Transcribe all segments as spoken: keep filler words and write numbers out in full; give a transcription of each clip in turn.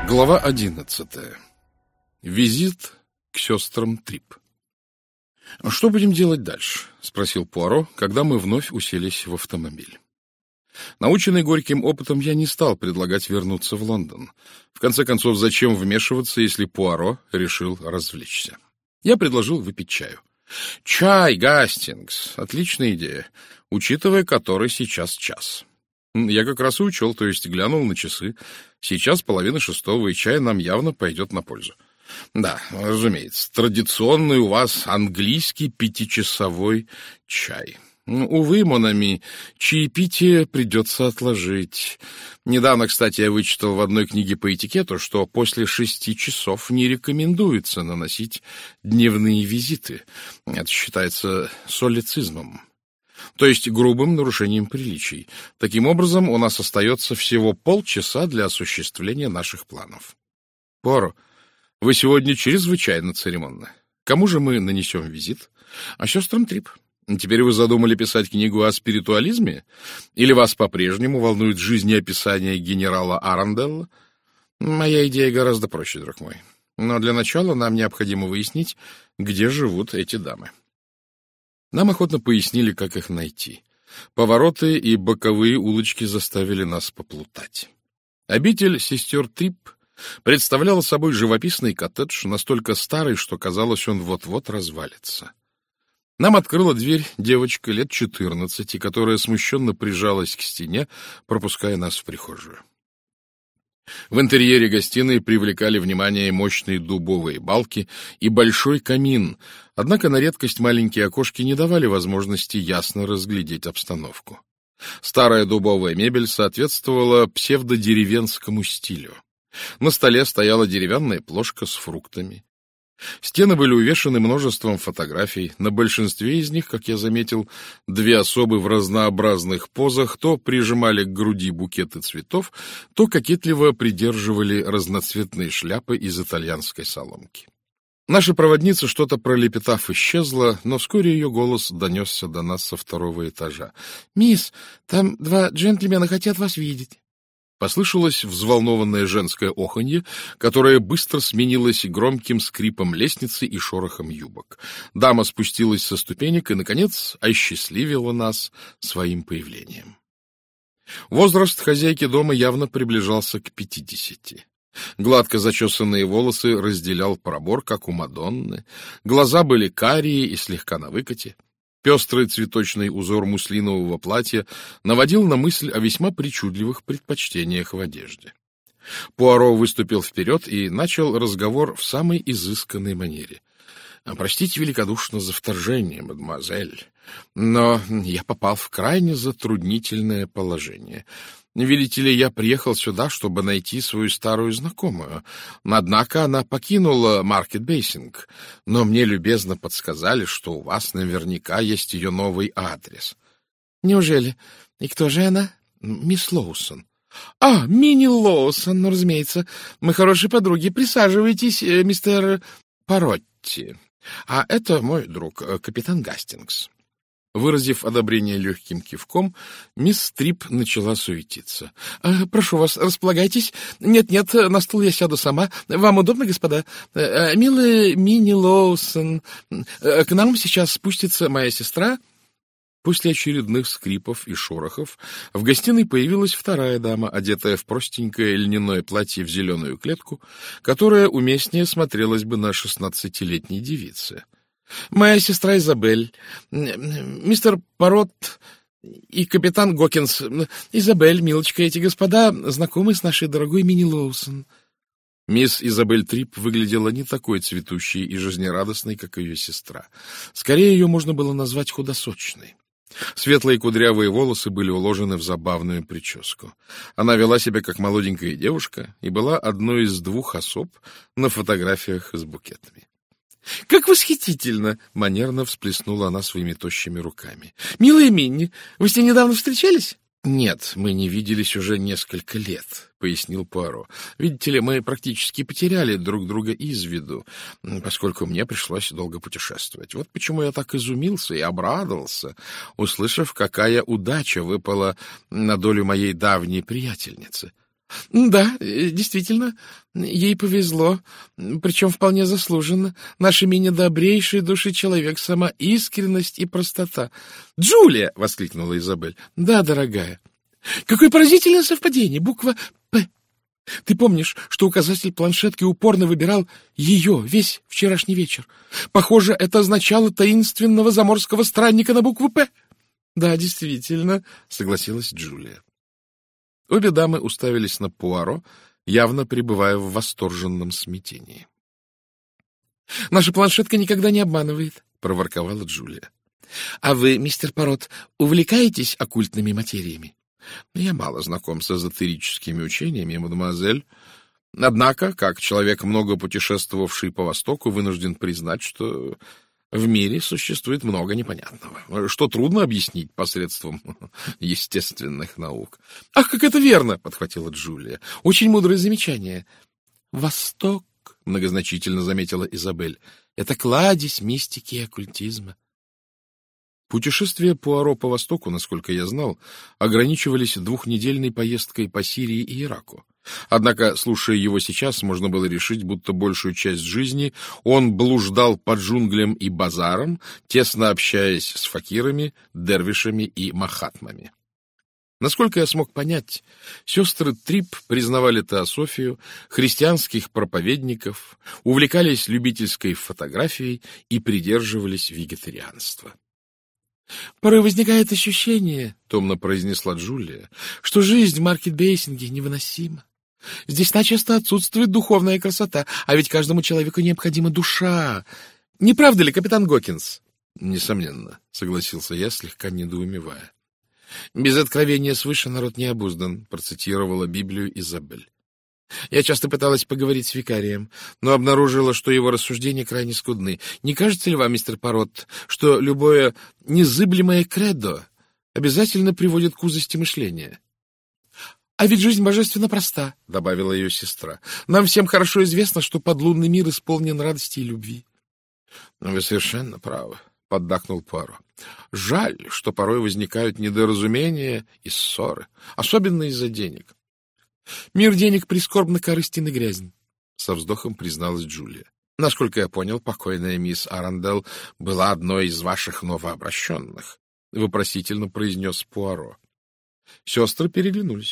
Глава одиннадцатая. Визит к сестрам Трип. «Что будем делать дальше?» — спросил Пуаро, когда мы вновь уселись в автомобиль. Наученный горьким опытом, я не стал предлагать вернуться в Лондон. В конце концов, зачем вмешиваться, если Пуаро решил развлечься? Я предложил выпить чаю. «Чай, Гастингс! Отличная идея, учитывая, который сейчас час». Я как раз и учел, то есть глянул на часы. Сейчас половина шестого, и чай нам явно пойдет на пользу. Да, разумеется, традиционный у вас английский пятичасовой чай. Увы, Монами, чаепитие придется отложить. Недавно, кстати, я вычитал в одной книге по этикету, что после шести часов не рекомендуется наносить дневные визиты. Это считается соллицизмом, то есть грубым нарушением приличий. Таким образом, у нас остается всего полчаса для осуществления наших планов. Пуаро, вы сегодня чрезвычайно церемонны. Кому же мы нанесем визит? А сестрам Трип. Теперь вы задумали писать книгу о спиритуализме? Или вас по-прежнему волнует жизнеописание генерала Арунделла? Моя идея гораздо проще, друг мой. Но для начала нам необходимо выяснить, где живут эти дамы. Нам охотно пояснили, как их найти. Повороты и боковые улочки заставили нас поплутать. Обитель сестер Трип представляла собой живописный коттедж, настолько старый, что казалось, он вот-вот развалится. Нам открыла дверь девочка лет четырнадцати, которая смущенно прижалась к стене, пропуская нас в прихожую. В интерьере гостиной привлекали внимание мощные дубовые балки и большой камин, однако на редкость маленькие окошки не давали возможности ясно разглядеть обстановку. Старая дубовая мебель соответствовала псевдодеревенскому стилю. На столе стояла деревянная плошка с фруктами. Стены были увешаны множеством фотографий. На большинстве из них, как я заметил, две особы в разнообразных позах то прижимали к груди букеты цветов, то кокетливо придерживали разноцветные шляпы из итальянской соломки. Наша проводница, что-то пролепетав, исчезла, но вскоре ее голос донесся до нас со второго этажа. «Мисс, там два джентльмена хотят вас видеть». Послышалось взволнованное женское оханье, которое быстро сменилось громким скрипом лестницы и шорохом юбок. Дама спустилась со ступенек и, наконец, осчастливила нас своим появлением. Возраст хозяйки дома явно приближался к пятидесяти. Гладко зачесанные волосы разделял пробор, как у Мадонны. Глаза были карие и слегка на выкате. Пестрый цветочный узор муслинового платья наводил на мысль о весьма причудливых предпочтениях в одежде. Пуаро выступил вперед и начал разговор в самой изысканной манере. «Простите великодушно за вторжение, мадемуазель, но я попал в крайне затруднительное положение. Видите ли, я приехал сюда, чтобы найти свою старую знакомую. Однако она покинула Маркет-Бейсинг, но мне любезно подсказали, что у вас наверняка есть ее новый адрес». «Неужели? И кто же она?» «Мисс Лоусон». «А, Минни Лоусон, ну, разумеется. Мы хорошие подруги. Присаживайтесь, мистер Паротти. А это мой друг, капитан Гастингс». Выразив одобрение легким кивком, мисс Трип начала суетиться. «Э, — Прошу вас, располагайтесь. Нет-нет, на стул я сяду сама. Вам удобно, господа? Э, милая Минни Лоусон, э, к нам сейчас спустится моя сестра». После очередных скрипов и шорохов в гостиной появилась вторая дама, одетая в простенькое льняное платье в зеленую клетку, которая уместнее смотрелась бы на шестнадцатилетней девице. «Моя сестра Изабель, мистер Парот и капитан Гокинс. Изабель, милочка, эти господа знакомы с нашей дорогой Минни Лоусон». Мисс Изабель Трип выглядела не такой цветущей и жизнерадостной, как ее сестра. Скорее, ее можно было назвать худосочной. Светлые кудрявые волосы были уложены в забавную прическу. Она вела себя как молоденькая девушка и была одной из двух особ на фотографиях с букетами. «Как восхитительно!» — манерно всплеснула она своими тощими руками. «Милая Минни, вы с ней недавно встречались?» «Нет, мы не виделись уже несколько лет», — пояснил Пуаро. «Видите ли, мы практически потеряли друг друга из виду, поскольку мне пришлось долго путешествовать. Вот почему я так изумился и обрадовался, услышав, какая удача выпала на долю моей давней приятельницы». — Да, действительно, ей повезло, причем вполне заслуженно. Наша Минни — добрейший души человек, сама искренность и простота. — Джулия! — воскликнула Изабель. — Да, дорогая. — Какое поразительное совпадение! Буква «П». Ты помнишь, что указатель планшетки упорно выбирал ее весь вчерашний вечер? Похоже, это означало таинственного заморского странника на букву «П». — Да, действительно, — согласилась Джулия. Обе дамы уставились на Пуаро, явно пребывая в восторженном смятении. — Наша планшетка никогда не обманывает, — проворковала Джулия. — А вы, мистер Порот, увлекаетесь оккультными материями? — Я мало знаком с эзотерическими учениями, мадемуазель. Однако, как человек, много путешествовавший по Востоку, вынужден признать, что в мире существует много непонятного, что трудно объяснить посредством естественных наук. — Ах, как это верно! — подхватила Джулия. — Очень мудрое замечание. — Восток, — многозначительно заметила Изабель, — это кладезь мистики и оккультизма. Путешествия Пуаро по Востоку, насколько я знал, ограничивались двухнедельной поездкой по Сирии и Ираку. Однако, слушая его сейчас, можно было решить, будто большую часть жизни он блуждал по джунглям и базарам, тесно общаясь с факирами, дервишами и махатмами. Насколько я смог понять, сестры Трип признавали теософию, христианских проповедников, увлекались любительской фотографией и придерживались вегетарианства. — Порой возникает ощущение, — томно произнесла Джулия, — что жизнь в Маркет-Бейсинге невыносима. Здесь начисто отсутствует духовная красота, а ведь каждому человеку необходима душа. Не правда ли, капитан Гокинс? — Несомненно, — согласился я, слегка недоумевая. — Без откровения свыше народ не обуздан, — процитировала Библию Изабель. Я часто пыталась поговорить с викарием, но обнаружила, что его рассуждения крайне скудны. Не кажется ли вам, мистер Порот, что любое незыблемое кредо обязательно приводит к узости мышления? — А ведь жизнь божественно проста, — добавила ее сестра. — Нам всем хорошо известно, что подлунный мир исполнен радости и любви. — Вы совершенно правы, — поддакнул Пуаро. — Жаль, что порой возникают недоразумения и ссоры, особенно из-за денег. — Мир денег прискорбно корыстен и грязен, — со вздохом призналась Джулия. — Насколько я понял, покойная мисс Арандел была одной из ваших новообращенных, — вопросительно произнес Пуаро. Сестры переглянулись.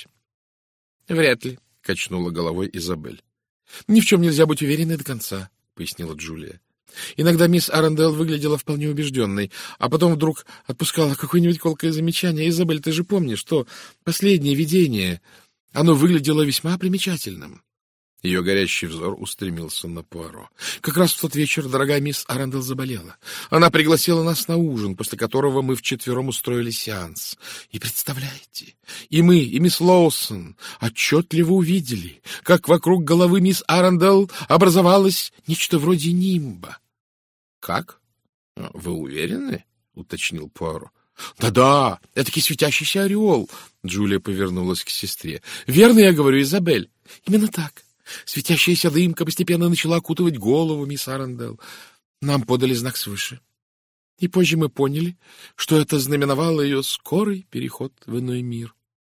— Вряд ли, — качнула головой Изабель. — Ни в чем нельзя быть уверенной до конца, — пояснила Джулия. Иногда мисс Арандел выглядела вполне убежденной, а потом вдруг отпускала какое-нибудь колкое замечание. — Изабель, ты же помнишь, что последнее видение... Оно выглядело весьма примечательным. Ее горящий взор устремился на Пуаро. Как раз в тот вечер дорогая мисс Арандел заболела. Она пригласила нас на ужин, после которого мы вчетвером устроили сеанс. И представляете, и мы, и мисс Лоусон отчетливо увидели, как вокруг головы мисс Арандел образовалось нечто вроде нимба. — Как? Вы уверены? — уточнил Пуаро. «Да-да, этакий светящийся ореол!» Джулия повернулась к сестре. «Верно я говорю, Изабель?» «Именно так. Светящаяся дымка постепенно начала окутывать голову мисс Арандел. Нам подали знак свыше. И позже мы поняли, что это знаменовало ее скорый переход в иной мир».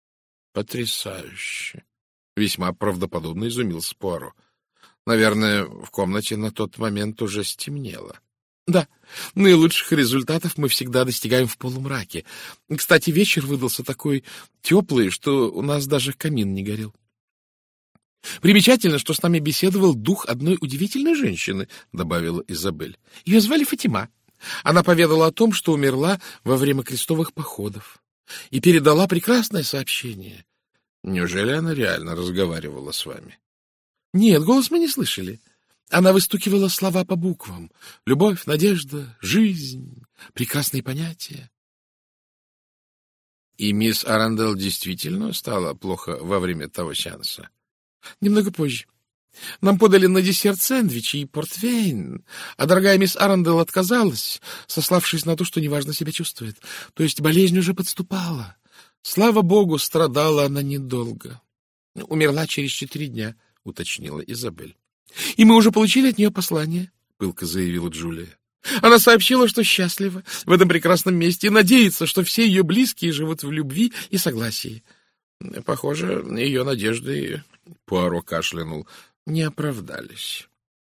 «Потрясающе!» Весьма правдоподобно изумился Пуаро. «Наверное, в комнате на тот момент уже стемнело». Да, наилучших результатов мы всегда достигаем в полумраке. Кстати, вечер выдался такой теплый, что у нас даже камин не горел. Примечательно, что с нами беседовал дух одной удивительной женщины, — добавила Изабель. Ее звали Фатима. Она поведала о том, что умерла во время крестовых походов, и передала прекрасное сообщение. Неужели она реально разговаривала с вами? Нет, голос мы не слышали. Она выстукивала слова по буквам. Любовь, надежда, жизнь, прекрасные понятия. И мисс Арандел действительно стала плохо во время того сеанса? Немного позже. Нам подали на десерт сэндвичи и портвейн, а дорогая мисс Арандел отказалась, сославшись на то, что неважно себя чувствует. То есть болезнь уже подступала. Слава богу, страдала она недолго. Умерла через четыре дня, уточнила Изабель. — И мы уже получили от нее послание, — пылко заявила Джулия. Она сообщила, что счастлива в этом прекрасном месте и надеется, что все ее близкие живут в любви и согласии. Похоже, ее надежды, Пуаро кашлянул, не оправдались.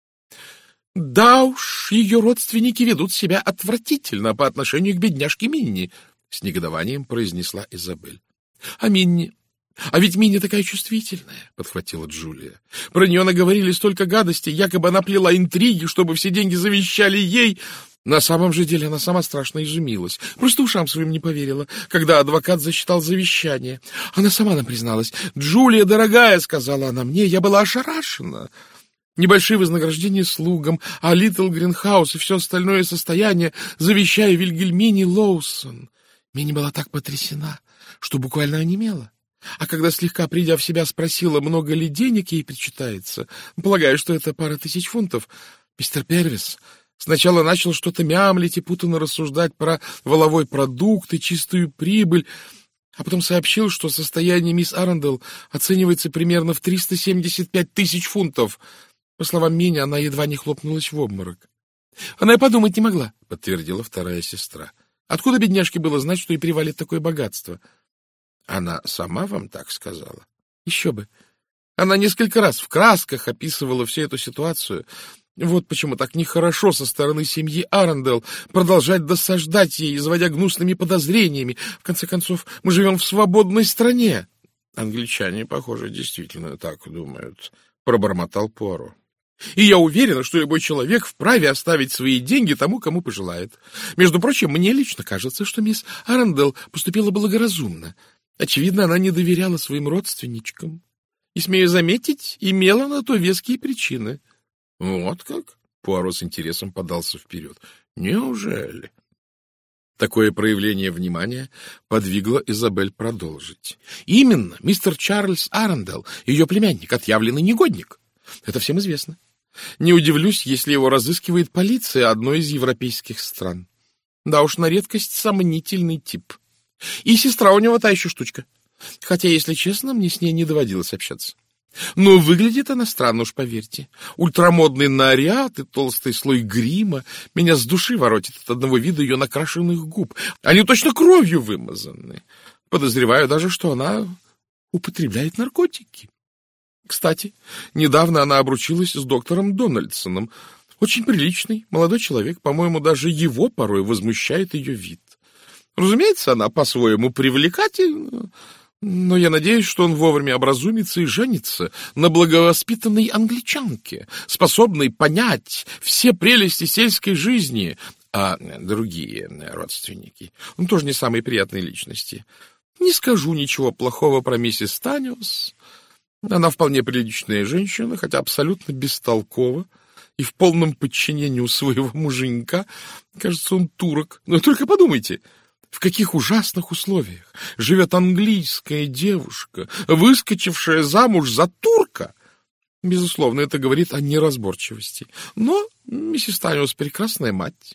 Да уж, ее родственники ведут себя отвратительно по отношению к бедняжке Минни, с негодованием произнесла Изабель. А Минни... А ведь Минни такая чувствительная, подхватила Джулия. Про нее наговорили столько гадостей, якобы она плела интриги, чтобы все деньги завещали ей. На самом же деле она сама страшно изумилась. Просто ушам своим не поверила, когда адвокат засчитал завещание. Она сама нам призналась. «Джулия, дорогая», — сказала она мне, — «я была ошарашена. Небольшие вознаграждения слугам, а Литл Гринхаус и все остальное состояние завещаю Вильгельмине Лоусон». Минни была так потрясена, что буквально онемела. А когда, слегка придя в себя, спросила, много ли денег ей причитается, полагаю, что это пара тысяч фунтов, мистер Первис сначала начал что-то мямлить и путанно рассуждать про валовой продукт и чистую прибыль, а потом сообщил, что состояние мисс Арандел оценивается примерно в триста семьдесят пять тысяч фунтов. По словам Минни, она едва не хлопнулась в обморок. Она и подумать не могла, — подтвердила вторая сестра. Откуда бедняжке было знать, что ей привалит такое богатство? Она сама вам так сказала? Еще бы. Она несколько раз в красках описывала всю эту ситуацию. Вот почему так нехорошо со стороны семьи Арандел продолжать досаждать ей, изводя гнусными подозрениями. В конце концов, мы живем в свободной стране. Англичане, похоже, действительно так думают, — пробормотал Пуаро. И я уверена, что любой человек вправе оставить свои деньги тому, кому пожелает. Между прочим, мне лично кажется, что мисс Арандел поступила благоразумно. Очевидно, она не доверяла своим родственничкам. И, смею заметить, имела на то веские причины. — Вот как? — Пуаро с интересом подался вперед. — Неужели? Такое проявление внимания подвигло Изабель продолжить. — Именно, мистер Чарльз Арандел, ее племянник, отъявленный негодник. Это всем известно. Не удивлюсь, если его разыскивает полиция одной из европейских стран. Да уж, на редкость сомнительный тип. И сестра у него та еще штучка. Хотя, если честно, мне с ней не доводилось общаться. Но выглядит она странно, уж поверьте. Ультрамодный наряд и толстый слой грима меня с души воротит от одного вида ее накрашенных губ. Они точно кровью вымазаны. Подозреваю даже, что она употребляет наркотики. Кстати, недавно она обручилась с доктором Дональдсоном. Очень приличный, молодой человек. По-моему, даже его порой возмущает ее вид. Разумеется, она по-своему привлекательна, но я надеюсь, что он вовремя образумится и женится на благовоспитанной англичанке, способной понять все прелести сельской жизни, а другие родственники, ну, тоже не самые приятные личности. Не скажу ничего плохого про миссис Таниус. Она вполне приличная женщина, хотя абсолютно бестолкова и в полном подчинении у своего муженька. Кажется, он турок. Но только подумайте, в каких ужасных условиях живет английская девушка, выскочившая замуж за турка. Безусловно, это говорит о неразборчивости. Но миссис Таниус прекрасная мать,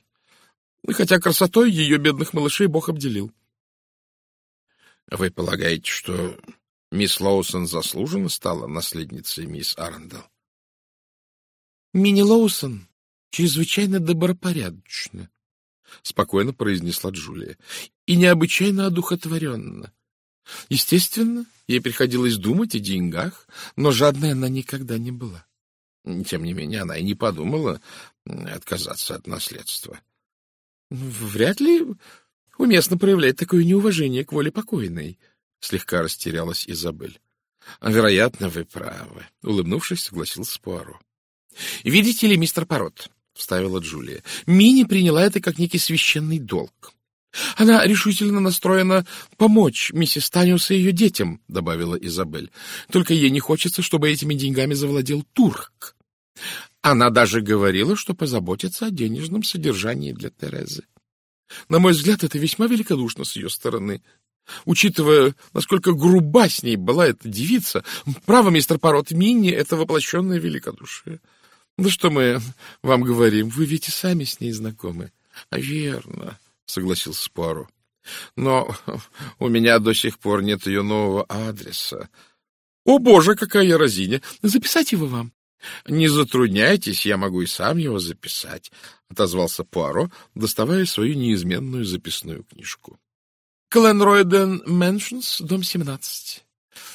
хотя красотой ее бедных малышей Бог обделил. — Вы полагаете, что мисс Лоусон заслуженно стала наследницей мисс Арандел? — Минни Лоусон чрезвычайно добропорядочна, — спокойно произнесла Джулия, — и необычайно одухотворенно. Естественно, ей приходилось думать о деньгах, но жадной она никогда не была. Тем не менее, она и не подумала отказаться от наследства. — Вряд ли уместно проявлять такое неуважение к воле покойной, — слегка растерялась Изабель. — Вероятно, вы правы, — улыбнувшись, согласился Пуаро. — Видите ли, мистер Паррот, — вставила Джулия, — Минни приняла это как некий священный долг. Она решительно настроена помочь миссис Таниус и ее детям, — добавила Изабель. Только ей не хочется, чтобы этими деньгами завладел турк. Она даже говорила, что позаботится о денежном содержании для Терезы. На мой взгляд, это весьма великодушно с ее стороны. Учитывая, насколько груба с ней была эта девица, право, мистер Паррот, Минни — это воплощенное великодушие. Да что мы вам говорим, вы ведь и сами с ней знакомы. — Верно, — согласился Пуаро. — Но у меня до сих пор нет ее нового адреса. — О, боже, какая я разиня! Записать его вам? — Не затрудняйтесь, я могу и сам его записать, — отозвался Пуаро, доставая свою неизменную записную книжку. — Гленройден Мэншнс, дом семнадцать.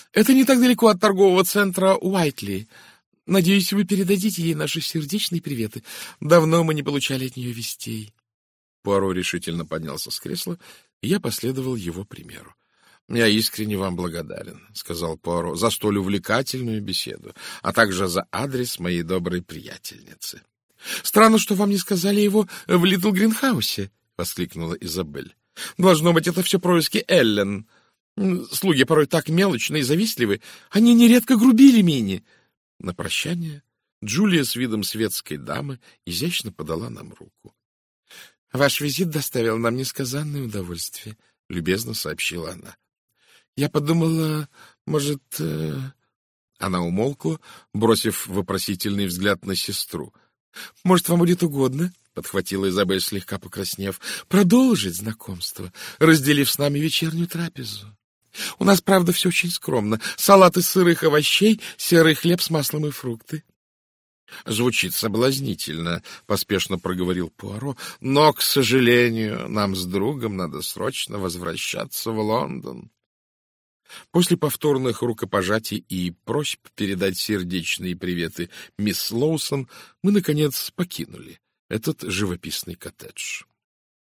Это не так далеко от торгового центра Уайтли. Надеюсь, вы передадите ей наши сердечные приветы. Давно мы не получали от нее вестей. Пуаро решительно поднялся с кресла, и я последовал его примеру. — Я искренне вам благодарен, — сказал Пуаро, — за столь увлекательную беседу, а также за адрес моей доброй приятельницы. — Странно, что вам не сказали его в Литл Гринхаусе, — воскликнула Изабель. — Должно быть, это все происки Эллен. Слуги порой так мелочны и завистливы. Они нередко грубили Минни. На прощание Джулия с видом светской дамы изящно подала нам руку. — Ваш визит доставил нам несказанное удовольствие, — любезно сообщила она. — Я подумала, может... Э... Она умолкла, бросив вопросительный взгляд на сестру. — Может, вам будет угодно, — подхватила Изабель, слегка покраснев, — продолжить знакомство, разделив с нами вечернюю трапезу. У нас, правда, все очень скромно. Салат из сырых овощей, серый хлеб с маслом и фрукты. — Звучит соблазнительно, — поспешно проговорил Пуаро, — но, к сожалению, нам с другом надо срочно возвращаться в Лондон. После повторных рукопожатий и просьб передать сердечные приветы мисс Лоусон мы, наконец, покинули этот живописный коттедж.